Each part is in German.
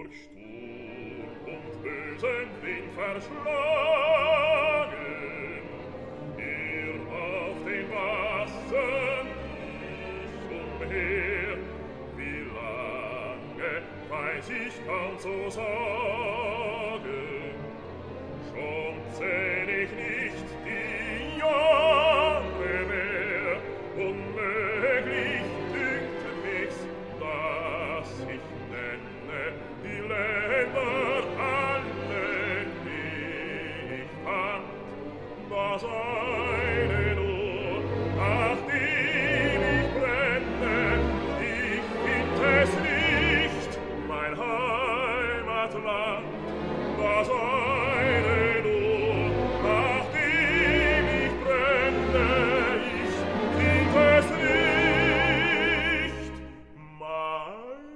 durch Sturm und bösen Wind verschlagen, hier auf den Wassern ich umher. Wie lange weiß ich kaum zu sagen, schon zähl ich nicht die Jahre mehr, unmöglich dünkt mich's, dass ich nenne die Länder alle, die ich fand, das eine nur, nach dem ich brenne, ich find es nicht, mein Heimatland, das eine nur, nach dem ich brenne, ich find es nicht, mein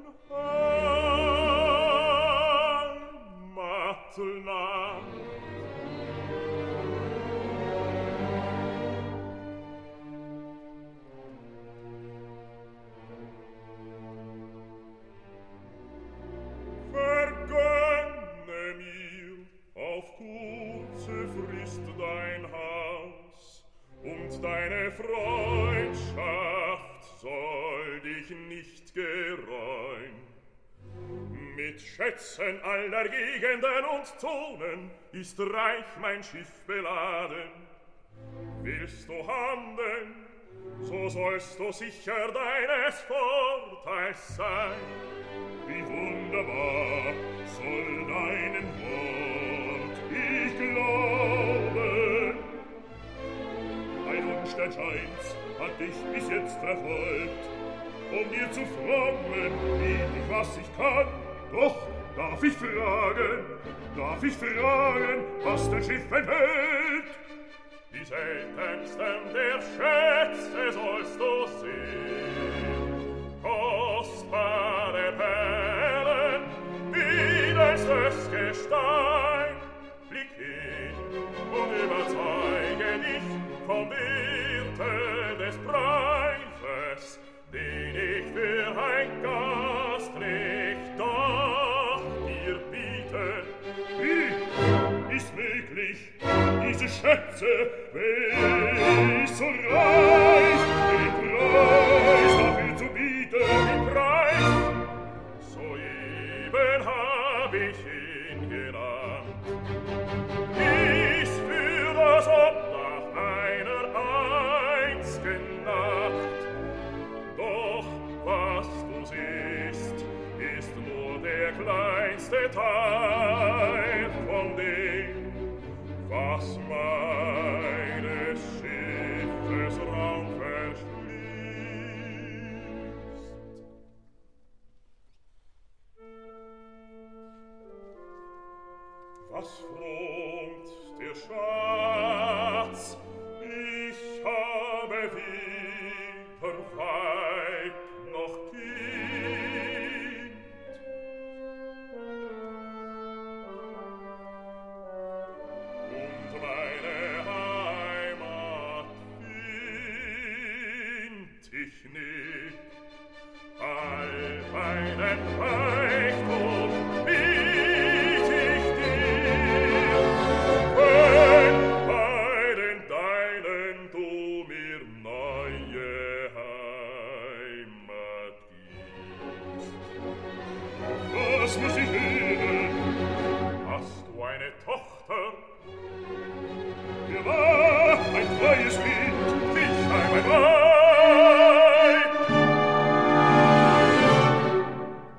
Heimatland. Vergönne mir auf kurze Frist dein Haus, und deine Freundschaft soll dich nicht gereuen. Mit Schätzen aller Gegenden und Zonen ist reich mein Schiff beladen. Willst du handeln, so sollst du sicher deines Vorteils sein. Wie wunderbar soll deinen Wort ich glaube. Ein Unstein scheint's, hat dich bis jetzt verfolgt. Um dir zu frommen, biet ich, was ich kann. Doch darf ich fragen, was dein Schiff enthält? Die seltensten der Schätze sollst du sehen, kostbare Perlen, biedelstes Gestein. Blick hin und überzeuge dich vom Werte des Preises, den ich für ein Gastrecht doch dir biete. Wie ist möglich, diese Schätze, wär ich so reich, den Preis dafür zu bieten? Den Preis, soeben hab ich ihn genannt, ist für das Obdach einer einzigen Nacht. Doch was du siehst, ist nur der kleinste Teil von dem, was meines Schiffes Raum verschließt. Was frommt der Schatz? Ich habe weder Weib noch Kind. Und meine Heimat find ich nicht. All meinen Reichtum biet ich dir, wenn bei den Deinen du mir neue Heimat gibst. Was muss ich hören? Hast du eine Tochter? Mir war ein treues Kind, dich einmal war